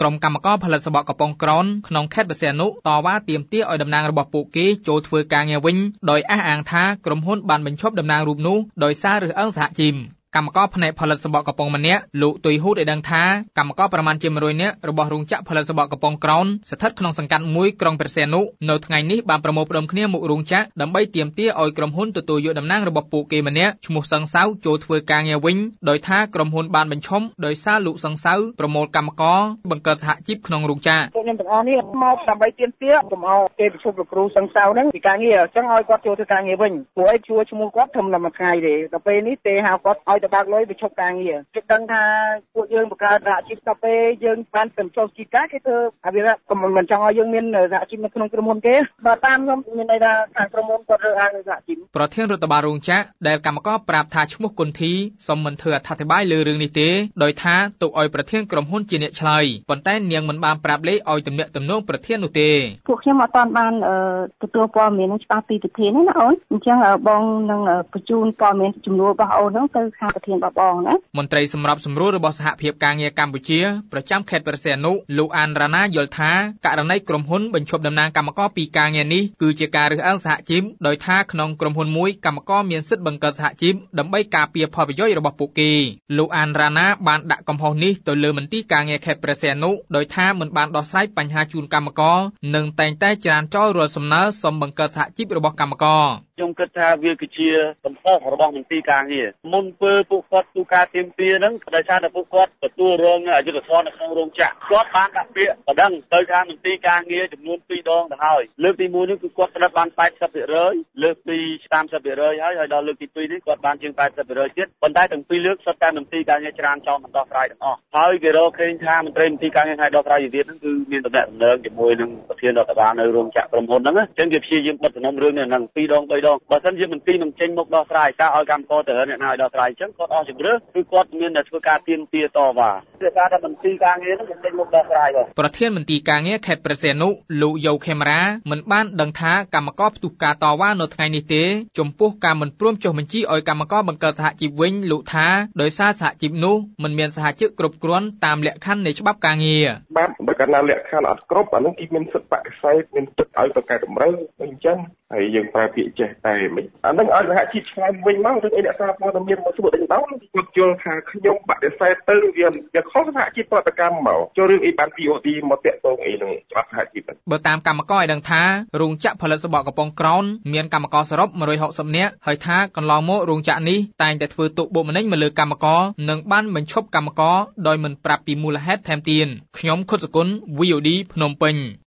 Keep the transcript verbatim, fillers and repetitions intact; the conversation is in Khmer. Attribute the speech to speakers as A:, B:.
A: ក្រុមកម្មករផលិតសំបកកំពង់ក្រោនក្នុងខេត្តបរសៀននុតវ៉ាទាមទារឲ្យតំណាងរបស់ពួកគេចូលធ្វើការងារវិញដោយអះអាងថាក្រុមហ៊ុនបានបញ្ឈប់តំណាងរូបនោះដោយសាររើសអើងសហជីពកម្មករផ្នែកផលិតសំបកកំពង់ម្នាក់លោកទុយហ៊ូតឲ្យដឹងថាកម្មករប្រមាណជាមួយរយនាក់របស់រោងចក្រផលិតសំបកកំពង់ក្រោនស្ថិតក្នុងសង្កាត់មួយក្រុងព្រះសីហនុនៅថ្ងៃនេះបានប្រមូលផ្ដុំគ្នាមុខរោងចក្រដើម្បីទាមទារឲ្យក្រុមហ៊ុនទទួលយកតំណាងរបស់ពួកគេម្នាក់ឈ្មោះសង្សៅចូលធ្វើការងារវិញដោយថាក្រុមហ៊ុនបានបញ្ឈប់ដោយសារលោកសង្សៅប្រមូលកម្មករបង្កើតសហជីពក្នុងរោងចក្រ
B: ពួកខ្ញុំទាំងអស់នេះមកដើម្បីទាមទារកុំឲ្យគេប្រជុំលោកគ្រូសង្សៅហ្នឹងពីការងារអញ្ចឹងឲ្យគាត់ចូលធ្វើការងារវិញព្រោះឯងជួឈ្មោះគាត់ធំតែមួយថ្ងៃទេដល់ពេលនេះទេហៅគាត់ឲ្យទៅបើកលុយបញ្ឈប់ការងារគេដឹងថាពួកយើងបង្កើតសហជីពដល់ពេលយើងបានទៅចូលជីការគេធ្វើអាវាកុំមិនចង់ឲ្យយើងមានសហជីពនៅក្នុងក្រុមហ៊ុនគេបើតាមខ្ញុំមានន័យថាខាងក្រុមហ៊ុនគាត់រើសអើងសហជីព
A: ប្រធានរដ្ឋបាលរោងចក្រដែលកម្មករប្រាប់ថាឈ្មោះគុនធីសូមមិនធ្វើអត្ថាធិប្បាយលើរឿងនេះទេដោយថាទុកឲ្យប្រធានក្រុមហ៊ុនជាអ្នកឆ្លើយប៉ុន្តែនាងមិនបានប្រាប់លេខឲ្យទំនាក់ទំនងប្រធាននោះទេ
C: ពួកខ្ញុំអត់ទាន់បានទទួលព័ត៌មាននឹងច្បាស់ពីប្រធានទេណាអូនអញ្ចឹងបងនឹងបញ្ជូនព័ត៌មានចំនួនរបស់អូនហ្នឹងទៅខាងប្រធានរបស់បងណា
A: មន្ត្រីសម្របសម្រួលរបស់សហភាពការងារកម្ពុជាប្រចាំខេត្តព្រះសីហនុលោកអានរ៉ាណាយល់ថាករណីក្រុមហ៊ុនបញ្ឈប់តំណាងកម្មករពីការងារនេះគឺជាការរើសអើងសហជីពដោយថាក្នុងក្រុមហ៊ុនមួយកម្មករមានសិទ្ធិបង្កើតសហជីពដើម្បីការពារផលប្រយោជន៍របស់ពួកគេលោកអានរ៉ាណាបានដាក់កំហុសនេះទៅលើមន្ទីរការងារខេត្តព្រះសីហនុដោយថាមិនបានដោះស្រាយបញ្ហាជូនកម្មករនិងតែងតែច្រានចោលរាល់សំណើសុំបង្កើតសហជីពរបស់កម្មករ
D: ខ្ញុំគិតថាវាគឺជាកំហុសរបស់មន្ទីរការងារមុនពេលពួកគាត់ទូការទាមទារហ្នឹងដោយសារតែពួកគាត់ទទួលរងអយុត្តិធម៌នៅក្នុងរោងចក្រគាត់បានដាក់ពាក្យបណ្ដឹងទៅខាងមន្ទីរការងារចំនួនពីរដងទៅហើយលើកទីមួយនេះគឺគាត់ផ្តិតបាន แปดสิบเปอร์เซ็นต์ លើកទី สามสิบเปอร์เซ็นต์ ហើយហើយដល់លើកទីពីរនេះគាត់បានជាង แปดสิบเปอร์เซ็นต์ ទៀតប៉ុន្តែទាំងពីរលើកសុទ្ធតែមន្ទីរការងារច្រានចោលមិនដោះស្រាយទាំងអស់ហើយគេរកឃើញថាមន្ត្រីមន្ទីរការងារឲ្យដោះស្រាយវិវាទហ្នឹងគឺមានតំណែងតំណែងជាមួយនឹងប្រធានរដ្ឋបាលនៅរោងចក្រក្រុមហ៊ុនហ្នឹងអញ្ចឹងគេព្យាយាមបិទសំណុំរឿងនេះហ្នឹងពីរដងបីដងបើមិនជាមន្ទីរនឹងចេញមកដោះស្រាយតើឲ្យកម្មករទៅរកអ្នកណាឲ្យដោះស្រាយអញ្ចឹងគាត់អស់ជំរឿគឺគាត់មានតែធ្វើការទាមទារតវ៉ាគឺថាតែមន្ទីរការងារហ្នឹងចេញមកដោះស្រាយបាទ
A: ប្រធានមន្ទីរការងារខេត្តព្រះសីហនុលោកយូខេមរ៉ាមិនបានដឹងថាកម្មករផ្ទុះការតវ៉ានៅថ្ងៃនេះទេចំពោះការមិនព្រមចុះបញ្ជីឲ្យកម្មករបង្កើតសហជីពវិញលោកថាដោយសារសហជីពនោះមិនមានសហជីពគ្រប់គ្រាន់តាមលក្ខខណ្ឌនៃច្បាប់ការងារ
E: បាទបើកាលណាលក្ខខណ្ឌអត់គ្រប់អានោះគេមានសិទ្ធិបដិសេធមានសិទ្ធិឲ្យបង្កើតតម្រូវអញ្ចឹងហើយយើងប្រើពាក្យចេះតែមិនអានឹងឲ្យសហជីពឆ្លើយវិញមកឬអីអ្នកសារព័ត៌មានមកសួរដេញដោលគាត់យល់ថាខ្ញុំបដិសេធទៅវាវាខុសសហជីពប្រតិកម្មមកចូលរឿងអីបាន พี អូ ទី មកតាក់ទងអីនឹងច្បាប់សហជីព
A: បើតាមកម្មករឲ្យដឹងថារោងចក្រផលិតសំបកកំពង់ក្រោនមានកម្មករសរុបមួយរយហកសិបនាក់ហើយថាកន្លងមករោងចក្រនេះតែងតែធ្វើទុកបុកម្នេញមកលើកម្មករនិងបានបញ្ឈប់កម្មករដោយមិនប្រាប់ពីមូលហេតុថែមទៀតខ្ញុំខុតសគុណ វី អូ ឌី ភ្នំពេញ